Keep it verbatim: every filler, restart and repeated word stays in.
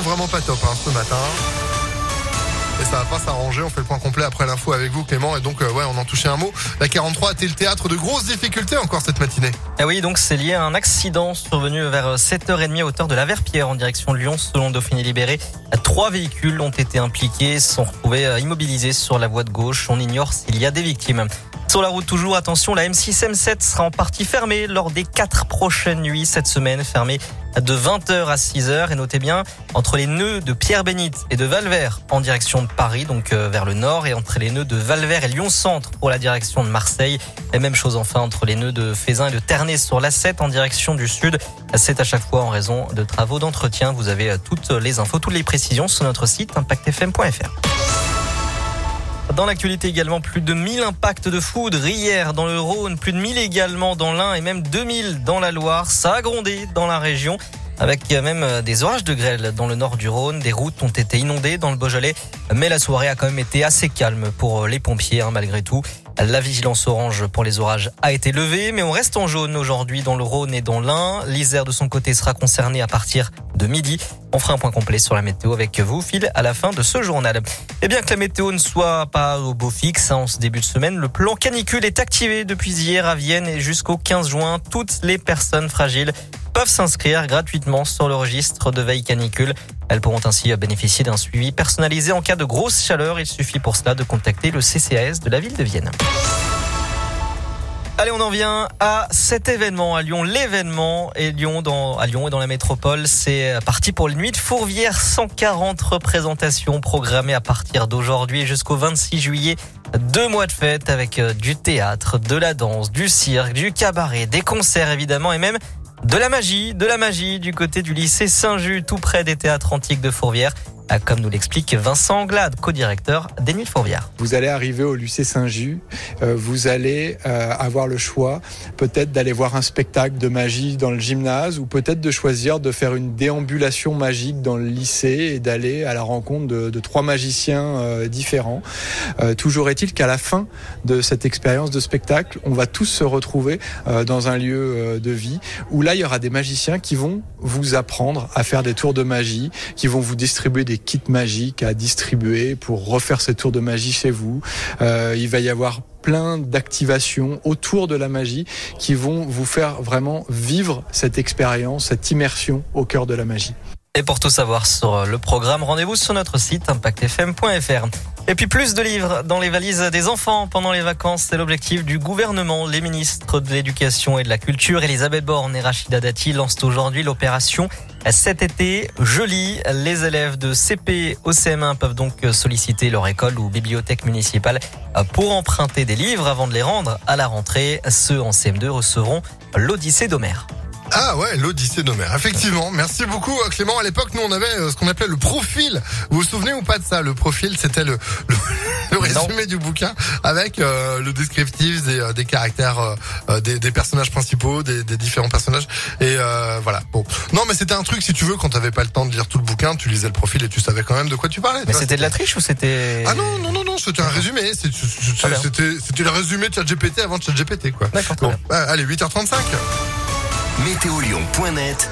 vraiment pas top hein, ce matin. Et ça va pas s'arranger, on fait le point complet après l'info avec vous Clément. Et donc euh, ouais, on en touchait un mot. La quarante-trois était le théâtre de grosses difficultés encore cette matinée. Ah oui, donc c'est lié à un accident survenu vers sept heures trente à hauteur de la Verpierre en direction de Lyon. Selon Dauphiné Libéré, trois véhicules ont été impliqués, se sont retrouvés immobilisés sur la voie de gauche. On ignore s'il y a des victimes. Sur la route toujours, attention, la M six M sept sera en partie fermée lors des quatre prochaines nuits cette semaine, fermée de vingt heures à six heures. Et notez bien, entre les nœuds de Pierre-Bénite et de Valvert en direction de Paris, donc euh, vers le nord, et entre les nœuds de Valvert et Lyon-Centre pour la direction de Marseille. Et même chose enfin entre les nœuds de Fézin et de Ternay sur l'A sept en direction du sud. C'est à chaque fois en raison de travaux d'entretien. Vous avez toutes les infos, toutes les précisions sur notre site impact f m point f r. Dans l'actualité également, plus de mille impacts de foudre hier dans le Rhône, plus de mille également dans l'Ain et même deux mille dans la Loire. Ça a grondé dans la région avec même des orages de grêle dans le nord du Rhône. Des routes ont été inondées dans le Beaujolais, mais la soirée a quand même été assez calme pour les pompiers hein, malgré tout. La vigilance orange pour les orages a été levée, mais on reste en jaune aujourd'hui dans le Rhône et dans l'Ain. L'Isère de son côté sera concernée à partir de midi. On fera un point complet sur la météo avec vous, Phil, à la fin de ce journal. Et bien que la météo ne soit pas au beau fixe hein, en ce début de semaine, le plan canicule est activé depuis hier à Vienne et jusqu'au quinze juin. Toutes les personnes fragiles peuvent s'inscrire gratuitement sur le registre de veille canicule. Elles pourront ainsi bénéficier d'un suivi personnalisé en cas de grosse chaleur. Il suffit pour cela de contacter le C C A S de la ville de Vienne. Allez, on en vient à cet événement à Lyon, l'événement et Lyon dans, à Lyon et dans la métropole. C'est parti pour les Nuits de Fourvière, cent quarante représentations programmées à partir d'aujourd'hui jusqu'au vingt-six juillet. Deux mois de fête avec du théâtre, de la danse, du cirque, du cabaret, des concerts évidemment et même de la magie, de la magie du côté du lycée Saint-Just, tout près des théâtres antiques de Fourvière. Comme nous l'explique Vincent Anglade, co-directeur des Nuits de Fourvière. Vous allez arriver au lycée Saint-Just, euh, vous allez euh, avoir le choix peut-être d'aller voir un spectacle de magie dans le gymnase ou peut-être de choisir de faire une déambulation magique dans le lycée et d'aller à la rencontre de, de trois magiciens euh, différents. Euh, toujours est-il qu'à la fin de cette expérience de spectacle, on va tous se retrouver euh, dans un lieu euh, de vie où là, il y aura des magiciens qui vont vous apprendre à faire des tours de magie, qui vont vous distribuer des kits magiques à distribuer pour refaire ces tours de magie chez vous. Euh, il va y avoir plein d'activations autour de la magie qui vont vous faire vraiment vivre cette expérience, cette immersion au cœur de la magie. Et pour tout savoir sur le programme, rendez-vous sur notre site impact f m point f r. Et puis plus de livres dans les valises des enfants pendant les vacances, c'est l'objectif du gouvernement. Les ministres de l'Éducation et de la Culture, Elisabeth Borne et Rachida Dati, lancent aujourd'hui l'opération Cet été, je lis. Les élèves de C P au C M un peuvent donc solliciter leur école ou bibliothèque municipale pour emprunter des livres avant de les rendre à la rentrée. Ceux en C M deux recevront l'Odyssée d'Homère. Ah ouais, l'Odyssée d'Homère. Effectivement. Merci beaucoup Clément. À l'époque, nous on avait ce qu'on appelait le profil. Vous vous souvenez ou pas de ça? Le profil, c'était le, le, le résumé non. du bouquin avec euh, le descriptif des, euh, des caractères euh, des, des personnages principaux, des, des différents personnages. Et euh, voilà. Bon. Non, mais c'était un truc, si tu veux, quand t'avais pas le temps de lire tout le bouquin, tu lisais le profil et tu savais quand même de quoi tu parlais. Mais tu c'était de la triche ou c'était... Ah non, non, non, non, c'était un résumé. C'est, c'était, c'était, c'était le résumé de ChatGPT avant de ChatGPT, quoi. D'accord. Bon, allez, huit heures trente-cinq. météo lyon point net